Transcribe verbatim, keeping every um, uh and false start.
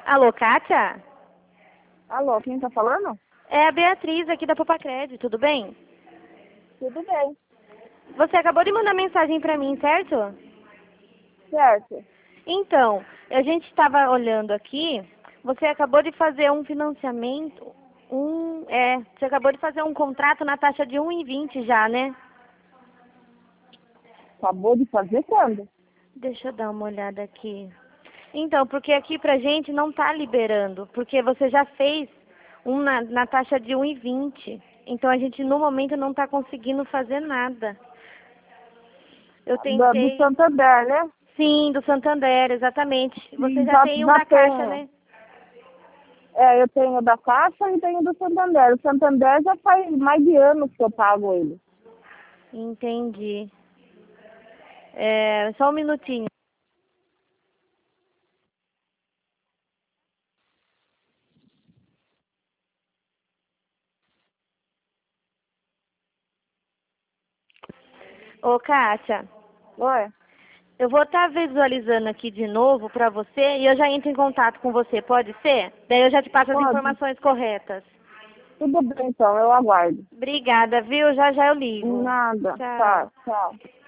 Alô, Kátia? Alô, quem tá falando? É a Beatriz aqui da Popacred, tudo bem? Tudo bem. Você acabou de mandar mensagem pra mim, certo? Certo. Então, a gente estava olhando aqui, você acabou de fazer um financiamento, um, é, você acabou de fazer um contrato na taxa de um e vinte já, né? Acabou de fazer quando? Deixa eu dar uma olhada aqui. Então, porque aqui pra gente não tá liberando, porque você já fez um na, na taxa de um e vinte. Então a gente no momento não tá conseguindo fazer nada. Eu Da, do tentei. Santander, né? Sim, do Santander, exatamente. Você Sim, já já, tem um já da Caixa, tenho. né? É, eu tenho da Caixa e tenho do Santander. O Santander já faz mais de anos que eu pago ele. Entendi. É, só um minutinho. Ô, Kátia, Oi? eu vou estar visualizando aqui de novo pra você e eu já entro em contato com você, pode ser? Daí eu já te passo as Pode. informações corretas. Tudo bem, então, eu aguardo. Obrigada, viu? Já já eu ligo. Nada. Tchau. Tá, tchau.